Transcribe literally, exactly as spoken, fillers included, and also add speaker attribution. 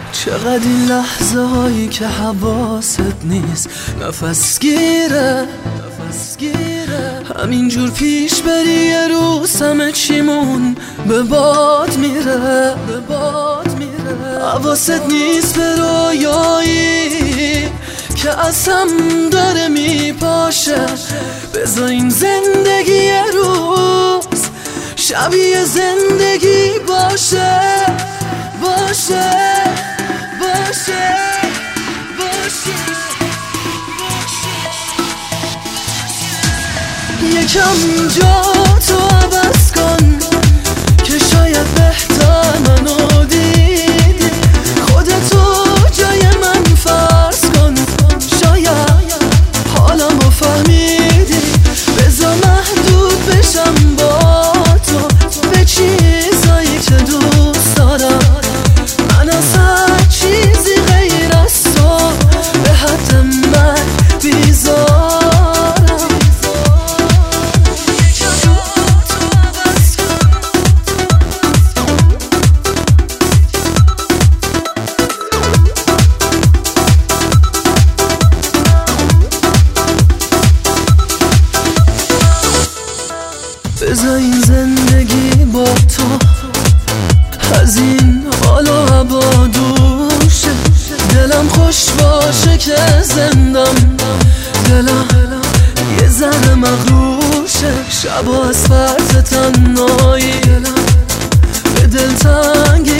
Speaker 1: چقدر این لحظه هایی که حواست نیست نفس گیره نفس گیره همینجور پیش بری یه روز همه چیمون به باد میره به باد میره حواست نیست به رویایی که از هم داره میپاشه بذار این زندگی یه روز شبیه زندگی باشه باشه باشه باشه یکم جا تو عوض کن که شاید بهتر منو دیدی خودتو جای من فرض کن شاید حالمو فهمیدی بذار محدود بشم با تو به چیزایی که دوست دارم من از هر چیزی غیر از تو به حد من بیزارم بذار این زندگی با تو از این حال و هوا دوشه دلم خوش باشه که زندم دلم یه ذره مغروشه شبا از فرط تنهایی دلم به دل تنگی